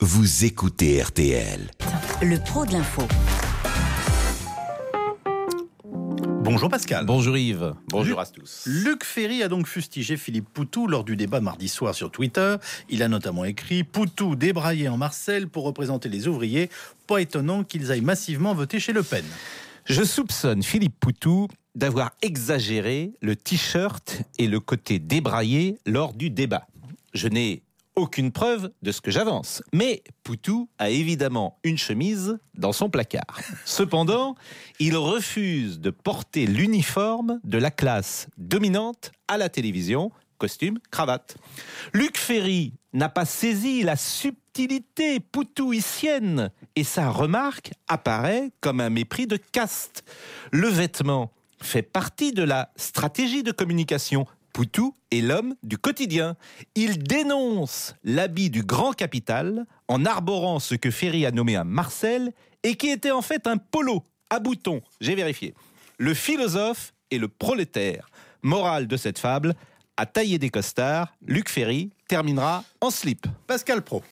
vous écoutez RTL. Le pro de l'info. Bonjour Pascal. Bonjour Yves, bonjour à tous. Luc Ferry a donc fustigé Philippe Poutou lors du débat mardi soir sur Twitter. Il a notamment écrit « Poutou débraillé en Marcel pour représenter les ouvriers. Pas étonnant qu'ils aillent massivement voter chez Le Pen. » Je soupçonne Philippe Poutou d'avoir exagéré le t-shirt et le côté débraillé lors du débat. Je n'ai aucune preuve de ce que j'avance. Mais Poutou a évidemment une chemise dans son placard. Cependant, il refuse de porter l'uniforme de la classe dominante à la télévision, costume, cravate. Luc Ferry n'a pas saisi la subtilité poutouissienne et sa remarque apparaît comme un mépris de caste. Le vêtement fait partie de la stratégie de communication. Poutou est l'homme du quotidien. Il dénonce l'habit du grand capital en arborant ce que Ferry a nommé un Marcel et qui était en fait un polo à boutons. J'ai vérifié. Le philosophe et le prolétaire. Morale de cette fable, à tailler des costards, Luc Ferry terminera en slip. Pascal Pro.